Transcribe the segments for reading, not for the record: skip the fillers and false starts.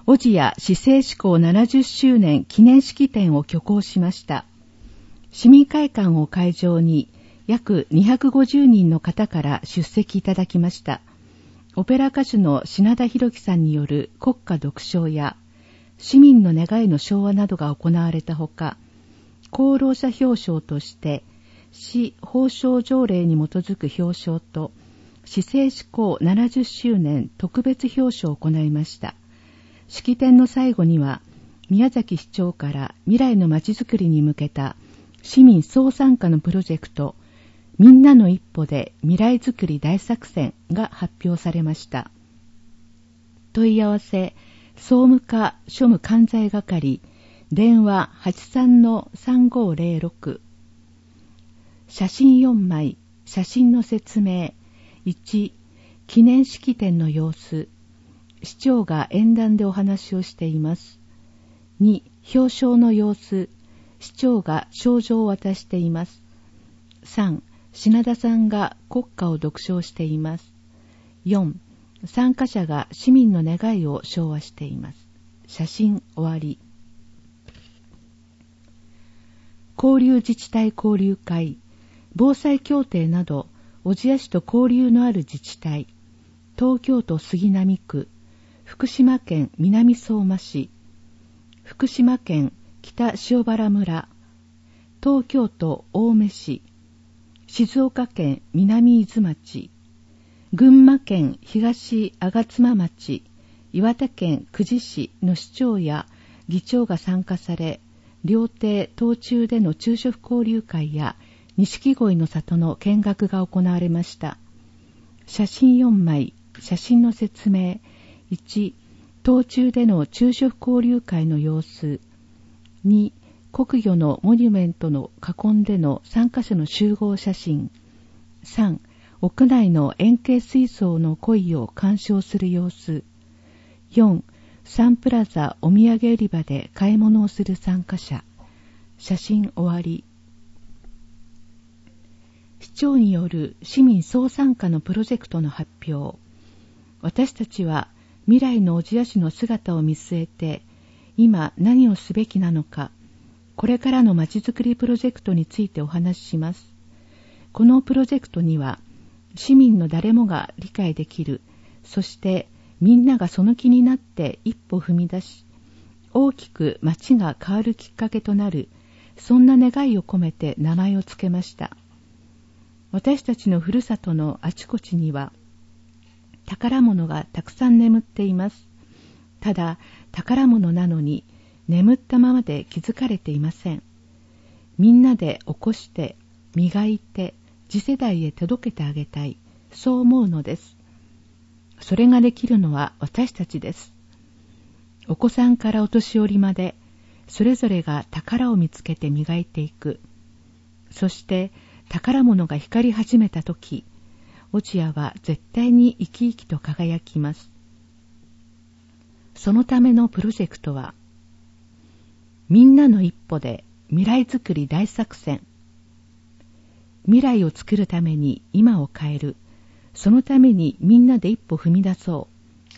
小千谷市政施行70周年記念式典を挙行しました。市民会館を会場に約250人の方から出席いただきました。オペラ歌手の品田博樹さんによる国歌独唱や市民の願いの唱和などが行われたほか、功労者表彰として市褒章条例に基づく表彰と市政施行70周年特別表彰を行いました。式典の最後には宮崎市長から未来のまちづくりに向けた市民総参加のプロジェクトみんなの一歩で未来づくり大作戦が発表されました。問い合わせ総務課庶務関西係電話 83-3506 写真4枚写真の説明1記念式典の様子市長が演談でお話をしています。2表彰の様子市長が賞状を渡しています。3品田さんが国歌を読唱しています。4参加者が市民の願いを唱和しています。写真終わり。交流自治体交流会、防災協定など小千谷市と交流のある自治体、東京都杉並区、福島県南相馬市、福島県北塩原村、東京都青梅市、静岡県南伊豆町、群馬県東吾妻町、岩手県久慈市の市長や議長が参加され、料亭東中での昼食交流会や錦鯉の里の見学が行われました。写真4枚、写真の説明。1、東中での昼食交流会の様子。2、国魚のモニュメントの囲んでの参加者の集合写真。3、屋内の円形水槽の鯉を鑑賞する様子。4、サンプラザお土産売り場で買い物をする参加者。写真終わり。市長による市民総参加のプロジェクトの発表。私たちは未来の小千谷市の姿を見据えて、今何をすべきなのか、これからのまちづくりプロジェクトについてお話しします。このプロジェクトには、市民の誰もが理解できる、そしてみんながその気になって一歩踏み出し、大きく街が変わるきっかけとなる、そんな願いを込めて名前をつけました。私たちのふるさとのあちこちには、宝物がたくさん眠っています。ただ、宝物なのに眠ったままで気づかれていません。みんなで起こして、磨いて、次世代へ届けてあげたい、そう思うのです。それができるのは私たちです。お子さんからお年寄りまで、それぞれが宝を見つけて磨いていく。そして宝物が光り始めたとき、小千谷は絶対に生き生きと輝きます。そのためのプロジェクトは、みんなの一歩で未来づくり大作戦。未来を作るために今を変える。そのためにみんなで一歩踏み出そう。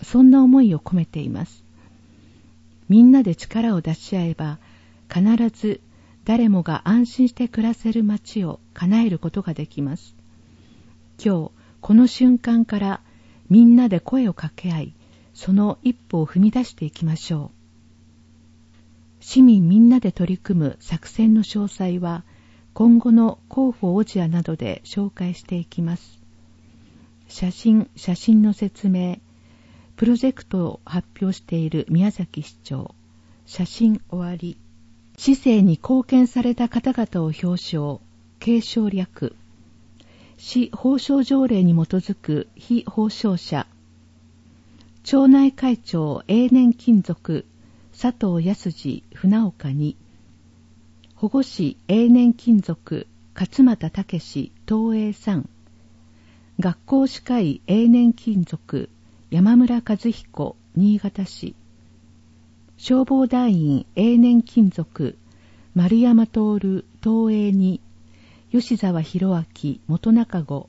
そんな思いを込めています。みんなで力を出し合えば、必ず誰もが安心して暮らせる街を叶えることができます。今日、この瞬間からみんなで声を掛け合い、その一歩を踏み出していきましょう。市民みんなで取り組む作戦の詳細は、今後の広報小千谷などで紹介していきます。写真の説明。プロジェクトを発表している宮崎市長。写真終わり。市政に貢献された方々を表彰。継承略。市褒章条例に基づく被褒章者。町内会長永年勤続佐藤康次船岡に、保護司永年勤続勝又武東栄3、学校歯科医永年勤続山村和彦新潟市、消防団員永年勤続丸山徹東栄2、吉沢博明元中郷、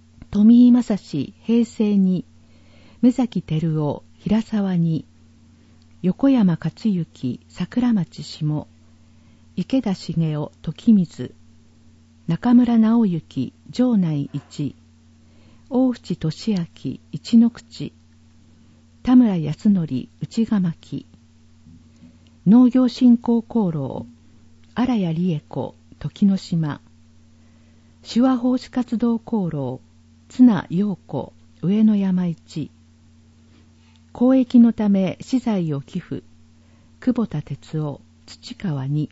富井正史平成2、目崎照夫平沢2、 横山克行桜町下、池田茂雄時水、中村直之城内一、大淵俊明一の口、田村康則内ヶ巻、農業振興功労荒谷理恵子時之島、手話奉仕活動功労綱陽子上野山一、公益のため私財を寄付久保田哲夫土川に、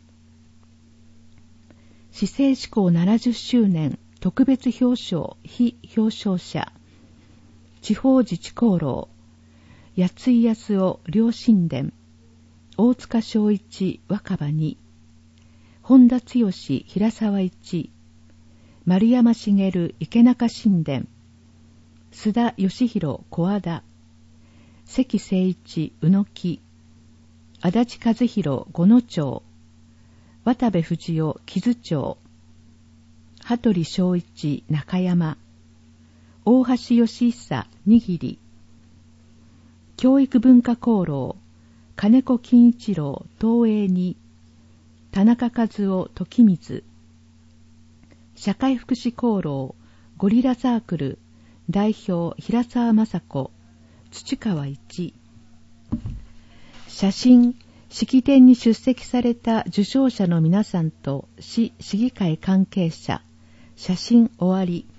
市政施行70周年特別表彰非表彰者地方自治功労八井康夫両神殿、大塚昭一若葉に、本田剛平沢一、丸山茂池中神殿、須田義弘小和田、関誠一宇野木、足立和弘五野町、渡部藤夫木津町、羽鳥正一中山、大橋義久にぎり、教育文化功労金子金一郎東映に、田中和夫時水、社会福祉功労ゴリラサークル代表平沢雅子土川一、写真式典に出席された受賞者の皆さんと市市議会関係者、写真終わり。